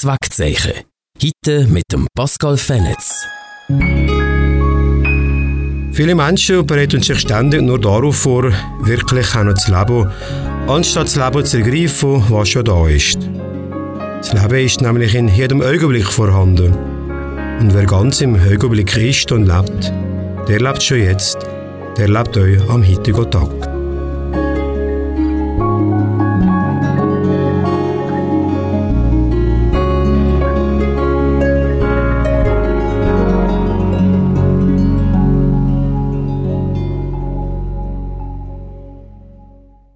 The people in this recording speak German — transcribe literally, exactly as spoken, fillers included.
Das Wegzeichen. Heute mit dem Pascal Fenetz. Viele Menschen bereiten sich ständig nur darauf vor, wirklich auch noch zu leben, anstatt das Leben zu ergreifen, was schon da ist. Das Leben ist nämlich in jedem Augenblick vorhanden. Und wer ganz im Augenblick ist und lebt, der lebt schon jetzt, der lebt euch am heutigen Tag.